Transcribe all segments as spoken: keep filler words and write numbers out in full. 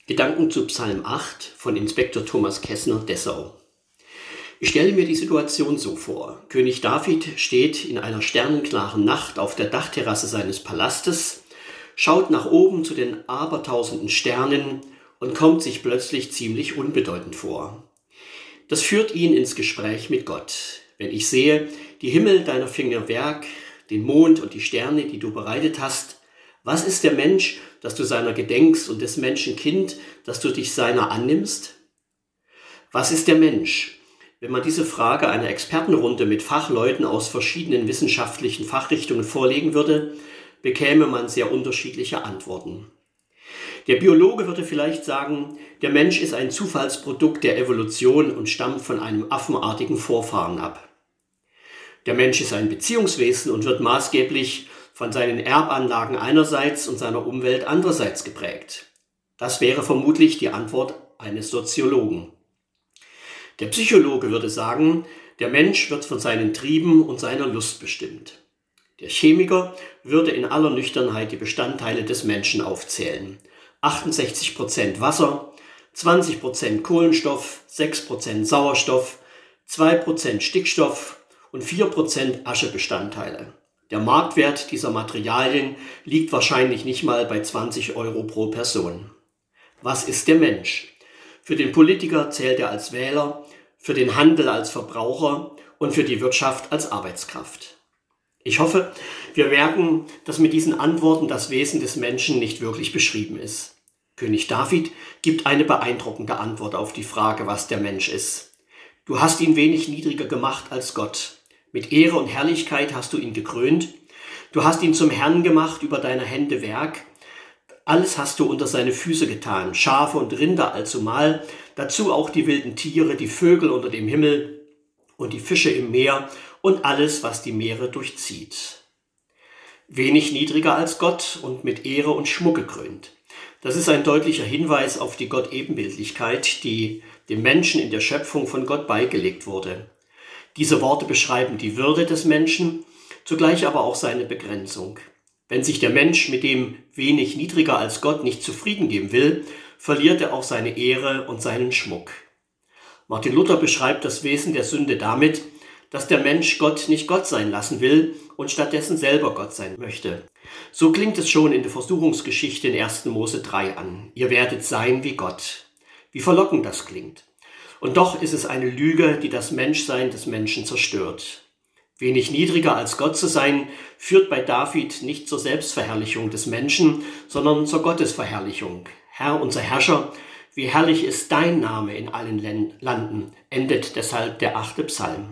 Gedanken zu Psalm acht von Inspektor Thomas Kessner, Dessau. Ich stelle mir die Situation so vor. König David steht in einer sternenklaren Nacht auf der Dachterrasse seines Palastes, schaut nach oben zu den abertausenden Sternen und kommt sich plötzlich ziemlich unbedeutend vor. Das führt ihn ins Gespräch mit Gott. Wenn ich sehe, die Himmel deiner Finger Werk, den Mond und die Sterne, die du bereitet hast, was ist der Mensch, dass du seiner gedenkst, und des Menschen Kind, dass du dich seiner annimmst? Was ist der Mensch? Wenn man diese Frage einer Expertenrunde mit Fachleuten aus verschiedenen wissenschaftlichen Fachrichtungen vorlegen würde, bekäme man sehr unterschiedliche Antworten. Der Biologe würde vielleicht sagen, der Mensch ist ein Zufallsprodukt der Evolution und stammt von einem affenartigen Vorfahren ab. Der Mensch ist ein Beziehungswesen und wird maßgeblich von seinen Erbanlagen einerseits und seiner Umwelt andererseits geprägt. Das wäre vermutlich die Antwort eines Soziologen. Der Psychologe würde sagen, der Mensch wird von seinen Trieben und seiner Lust bestimmt. Der Chemiker würde in aller Nüchternheit die Bestandteile des Menschen aufzählen. achtundsechzig Prozent Wasser, zwanzig Prozent Kohlenstoff, sechs Prozent Sauerstoff, zwei Prozent Stickstoff und vier Prozent Aschebestandteile. Der Marktwert dieser Materialien liegt wahrscheinlich nicht mal bei zwanzig Euro pro Person. Was ist der Mensch? Für den Politiker zählt er als Wähler, für den Handel als Verbraucher und für die Wirtschaft als Arbeitskraft. Ich hoffe, wir merken, dass mit diesen Antworten das Wesen des Menschen nicht wirklich beschrieben ist. König David gibt eine beeindruckende Antwort auf die Frage, was der Mensch ist. Du hast ihn wenig niedriger gemacht als Gott. Mit Ehre und Herrlichkeit hast du ihn gekrönt. Du hast ihn zum Herrn gemacht über deine Hände Werk. Alles hast du unter seine Füße getan, Schafe und Rinder allzumal, dazu auch die wilden Tiere, die Vögel unter dem Himmel und die Fische im Meer und alles, was die Meere durchzieht. Wenig niedriger als Gott und mit Ehre und Schmuck gekrönt. Das ist ein deutlicher Hinweis auf die Gott-Ebenbildlichkeit, die dem Menschen in der Schöpfung von Gott beigelegt wurde. Diese Worte beschreiben die Würde des Menschen, zugleich aber auch seine Begrenzung. Wenn sich der Mensch mit dem wenig niedriger als Gott nicht zufrieden geben will, verliert er auch seine Ehre und seinen Schmuck. Martin Luther beschreibt das Wesen der Sünde damit, dass der Mensch Gott nicht Gott sein lassen will und stattdessen selber Gott sein möchte. So klingt es schon in der Versuchungsgeschichte in ersten Mose drei an. Ihr werdet sein wie Gott. Wie verlockend das klingt. Und doch ist es eine Lüge, die das Menschsein des Menschen zerstört. Wenig niedriger als Gott zu sein, führt bei David nicht zur Selbstverherrlichung des Menschen, sondern zur Gottesverherrlichung. Herr, unser Herrscher, wie herrlich ist dein Name in allen Landen, endet deshalb der achte Psalm.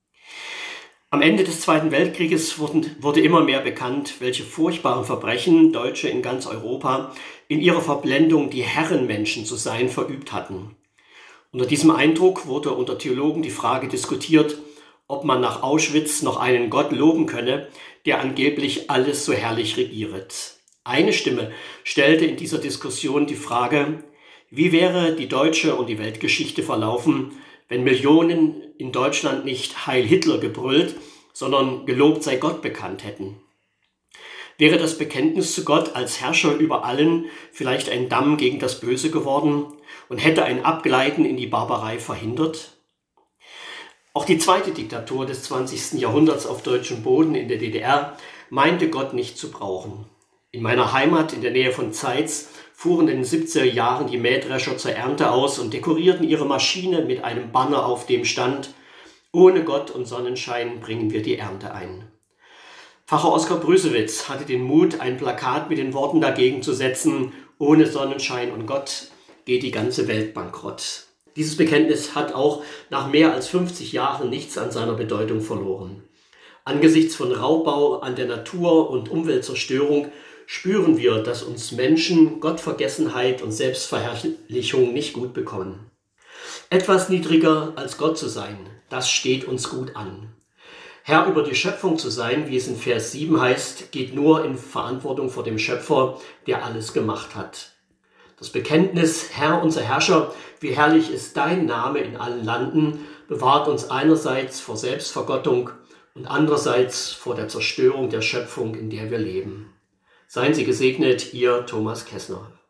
Am Ende des Zweiten Weltkrieges wurden, wurde immer mehr bekannt, welche furchtbaren Verbrechen Deutsche in ganz Europa in ihrer Verblendung, die Herrenmenschen zu sein, verübt hatten. Unter diesem Eindruck wurde unter Theologen die Frage diskutiert, ob man nach Auschwitz noch einen Gott loben könne, der angeblich alles so herrlich regiert. Eine Stimme stellte in dieser Diskussion die Frage, wie wäre die deutsche und die Weltgeschichte verlaufen, wenn Millionen in Deutschland nicht Heil Hitler gebrüllt, sondern gelobt sei Gott bekannt hätten. Wäre das Bekenntnis zu Gott als Herrscher über allen vielleicht ein Damm gegen das Böse geworden und hätte ein Abgleiten in die Barbarei verhindert? Auch die zweite Diktatur des zwanzigsten Jahrhunderts auf deutschem Boden in der D D R meinte Gott nicht zu brauchen. In meiner Heimat in der Nähe von Zeitz fuhren in den siebziger Jahren die Mähdrescher zur Ernte aus und dekorierten ihre Maschine mit einem Banner, auf dem stand: Ohne Gott und Sonnenschein bringen wir die Ernte ein. Pfarrer Oskar Brüsewitz hatte den Mut, ein Plakat mit den Worten dagegen zu setzen: Ohne Sonnenschein und Gott geht die ganze Welt bankrott. Dieses Bekenntnis hat auch nach mehr als fünfzig Jahren nichts an seiner Bedeutung verloren. Angesichts von Raubbau an der Natur und Umweltzerstörung spüren wir, dass uns Menschen Gottvergessenheit und Selbstverherrlichung nicht gut bekommen. Etwas niedriger als Gott zu sein, das steht uns gut an. Herr über die Schöpfung zu sein, wie es in Vers sieben heißt, geht nur in Verantwortung vor dem Schöpfer, der alles gemacht hat. Das Bekenntnis, Herr, unser Herrscher, wie herrlich ist dein Name in allen Landen, bewahrt uns einerseits vor Selbstvergottung und andererseits vor der Zerstörung der Schöpfung, in der wir leben. Seien Sie gesegnet, Ihr Thomas Kessner.